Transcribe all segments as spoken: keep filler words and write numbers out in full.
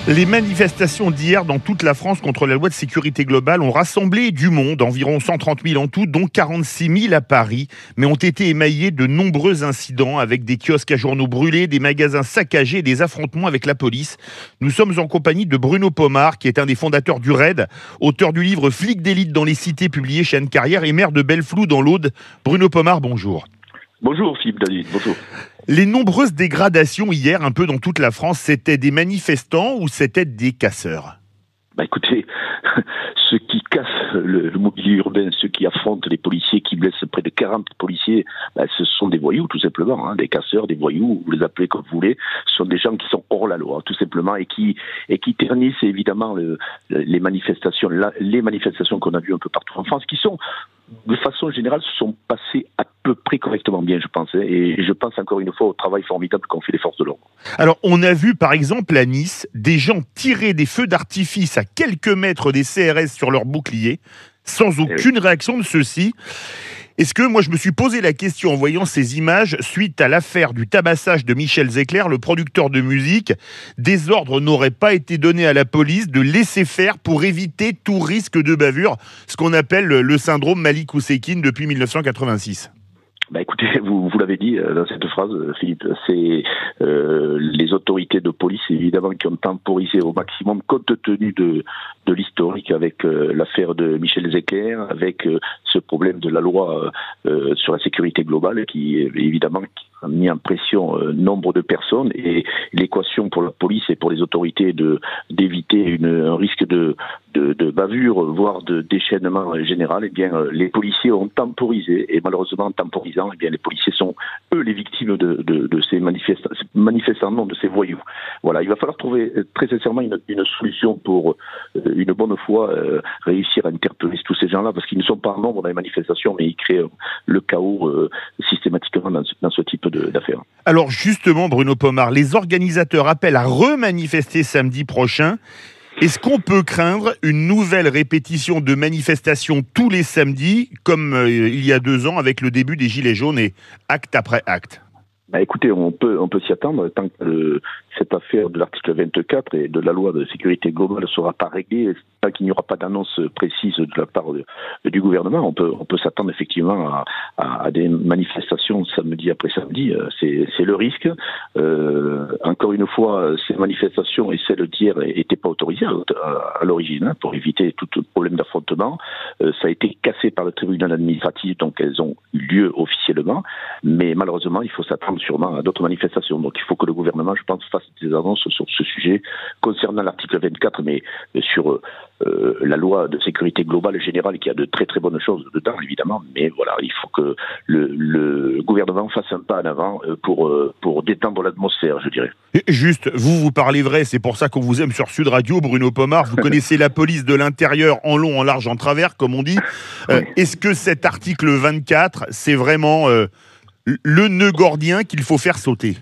Les manifestations d'hier dans toute la France contre la loi de sécurité globale ont rassemblé du monde, environ cent trente mille en tout, dont quarante-six mille à Paris, mais ont été émaillés de nombreux incidents avec des kiosques à journaux brûlés, des magasins saccagés et des affrontements avec la police. Nous sommes en compagnie de Bruno Pomar, qui est un des fondateurs du R A I D, auteur du livre Flics d'élite dans les cités, publié chez Anne Carrière, et maire de Belleflou dans l'Aude. Bruno Pomar, bonjour. Bonjour Philippe David, bonjour. Les nombreuses dégradations hier, un peu dans toute la France, c'était des manifestants ou c'était des casseurs ? Bah écoutez, ceux qui cassent le, le mobilier urbain, ceux qui affrontent les policiers, qui blessent près de quarante policiers, bah, ce sont des voyous tout simplement, hein, des casseurs, des voyous, vous les appelez comme vous voulez, ce sont des gens qui sont hors la loi tout simplement et qui et qui ternissent évidemment le, les manifestations, la, les manifestations qu'on a vues un peu partout en France, qui sont de façon générale se sont passées à peu près correctement bien, je pense, hein, et je pense encore une fois au travail formidable qu'ont fait les forces de l'ordre. Alors, on a vu par exemple à Nice des gens tirer des feux d'artifice à quelques mètres des C R S sur leur bouclier, sans aucune réaction de ceux-ci. Est-ce que, moi je me suis posé la question en voyant ces images, suite à l'affaire du tabassage de Michel Zecler, le producteur de musique, des ordres n'auraient pas été donnés à la police de laisser faire pour éviter tout risque de bavure, ce qu'on appelle le syndrome Malik Oussekine depuis mille neuf cent quatre-vingt-six. Bah écoutez, vous, vous l'avez dit dans cette phrase, Philippe, c'est euh, les autorités de police évidemment qui ont temporisé au maximum compte tenu de, de l'historique avec euh, l'affaire de Michel Zecler, avec euh, ce problème de la loi euh, sur la sécurité globale qui évidemment qui a mis en pression euh, nombre de personnes, et l'équation pour la police et pour les autorités de d'éviter une, un risque de, de, de bavure, voire de déchaînement général, eh bien euh, les policiers ont temporisé, et malheureusement temporisé eh bien, les policiers sont, eux, les victimes de, de, de ces manifestants, manifestants, non, de ces voyous. Voilà, il va falloir trouver très sincèrement une, une solution pour, euh, une bonne fois, euh, réussir à interpeller tous ces gens-là, parce qu'ils ne sont pas en nombre dans les manifestations, mais ils créent euh, le chaos euh, systématiquement dans ce, dans ce type de, d'affaires. Alors justement, Bruno Pomar, les organisateurs appellent à remanifester samedi prochain. Est-ce qu'on peut craindre une nouvelle répétition de manifestations tous les samedis, comme euh, il y a deux ans avec le début des Gilets jaunes et acte après acte ? Bah écoutez, on peut, on peut s'y attendre tant que euh, cette affaire de l'article vingt-quatre et de la loi de sécurité globale ne sera pas réglée, tant qu'il n'y aura pas d'annonce précise de la part de, du gouvernement. On peut, on peut s'attendre effectivement à, à, à des manifestations samedi après samedi. C'est, c'est le risque. Euh, encore une fois, ces manifestations et celles d'hier n'étaient pas autorisées à, à l'origine, hein, pour éviter tout problème d'affrontement. Euh, ça a été cassé par le tribunal administratif, donc elles ont eu lieu officiellement. Mais malheureusement, il faut s'attendre sûrement à d'autres manifestations. Donc il faut que le gouvernement, je pense, fasse des annonces sur ce sujet concernant l'article vingt-quatre, mais sur euh, la loi de sécurité globale générale, qui a de très très bonnes choses dedans, évidemment. Mais voilà, il faut que le, le gouvernement fasse un pas en avant pour, pour détendre l'atmosphère, je dirais. Juste, vous, vous parlez vrai, c'est pour ça qu'on vous aime sur Sud Radio, Bruno Pomar. Vous connaissez la police de l'intérieur en long, en large, en travers, comme on dit. Euh, oui. Est-ce que cet article vingt-quatre, c'est vraiment... Euh, le nœud gordien qu'il faut faire sauter?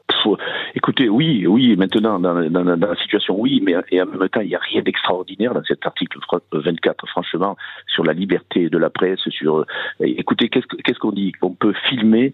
Écoutez, oui, oui, maintenant, dans, dans, dans la situation, oui, mais et en même temps, il n'y a rien d'extraordinaire dans cet article vingt-quatre, franchement, sur la liberté de la presse, sur... Écoutez, qu'est-ce, qu'est-ce qu'on dit? On peut filmer,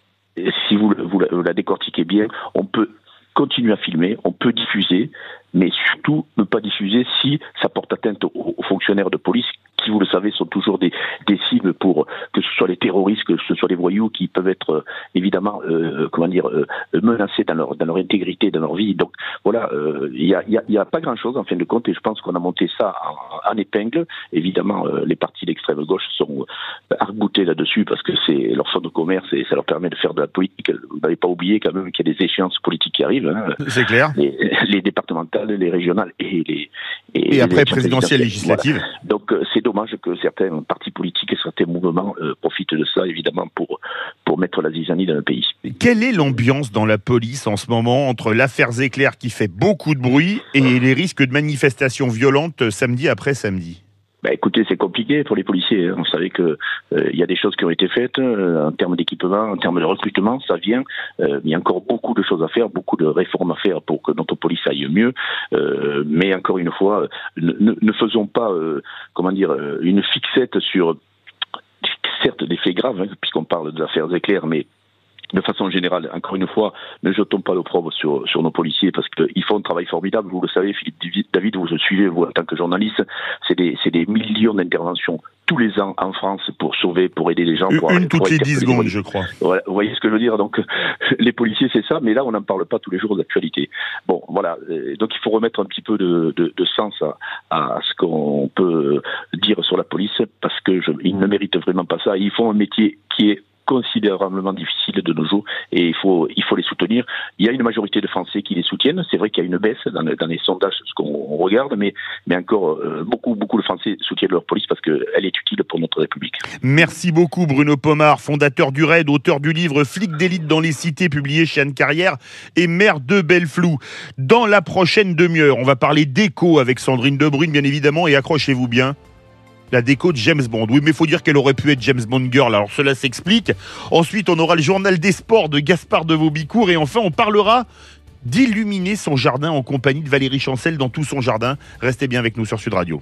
si vous, vous, la, vous la décortiquez bien, on peut continuer à filmer, on peut diffuser, mais surtout ne pas diffuser si ça porte atteinte aux, aux fonctionnaires de police, qui, vous le savez, sont toujours des, des cibles pour que ce soit les terroristes, que ce soit les voyous qui peuvent être euh, évidemment, euh, comment dire, euh, menacés dans leur dans leur intégrité, dans leur vie. Donc voilà, il euh, y a il y a, y a pas grand-chose en fin de compte, et je pense qu'on a monté ça en, en épingle. Évidemment, euh, les partis d'extrême gauche sont euh, arc-boutés là-dessus parce que c'est leur fonds de commerce et ça leur permet de faire de la politique. Vous n'avez pas oublié quand même qu'il y a des échéances politiques qui arrivent. Hein, c'est clair. Les, les départementales, les régionales et les et, et après présidentielles, législatives. Voilà. Donc euh, c'est dommage que certains partis politiques et certains mouvements euh, profitent de ça, évidemment, pour, pour mettre la zizanie dans le pays. Quelle est l'ambiance dans la police en ce moment entre l'affaire Zecler qui fait beaucoup de bruit et les risques de manifestations violentes samedi après samedi? Bah écoutez, c'est compliqué pour les policiers. Hein. Vous savez que euh, il y a des choses qui ont été faites euh, en termes d'équipement, en termes de recrutement, ça vient. Euh, il y a encore beaucoup de choses à faire, beaucoup de réformes à faire pour que notre police aille mieux. Euh, mais encore une fois, ne, ne faisons pas, euh, comment dire, une fixette sur certes des faits graves, hein, puisqu'on parle de l'affaire Zecler, mais de façon générale, encore une fois, ne jetons pas l'opprobre sur, sur nos policiers parce qu'ils font un travail formidable. Vous le savez, Philippe David, vous le suivez, vous, en tant que journaliste, c'est des, c'est des millions d'interventions tous les ans en France pour sauver, pour aider les gens. Pour Une pour toutes les dix secondes, je crois. Voilà, vous voyez ce que je veux dire? Donc, les policiers, c'est ça, mais là, on n'en parle pas tous les jours d'actualité. Bon, voilà. Donc, il faut remettre un petit peu de, de, de sens à, à ce qu'on peut dire sur la police parce que je, ils ne méritent vraiment pas ça. Ils font un métier qui est considérablement difficile de nos jours et il faut il faut les soutenir. Il y a une majorité de Français qui les soutiennent. C'est vrai qu'il y a une baisse dans, dans les sondages, ce qu'on regarde, mais mais encore euh, beaucoup beaucoup de Français soutiennent leur police parce que elle est utile pour notre République. Merci beaucoup Bruno Pomar, fondateur du R A I D, auteur du livre Flics d'élite dans les cités, publié chez Anne Carrière, et maire de Belleflou. Dans la prochaine demi-heure, on va parler déco avec Sandrine Debrune, bien évidemment, et accrochez-vous bien. La déco de James Bond. Oui, mais il faut dire qu'elle aurait pu être James Bond Girl, alors cela s'explique. Ensuite, on aura le journal des sports de Gaspard de Vaubicourt. Et enfin, on parlera d'illuminer son jardin en compagnie de Valérie Chancel dans Tout son jardin. Restez bien avec nous sur Sud Radio.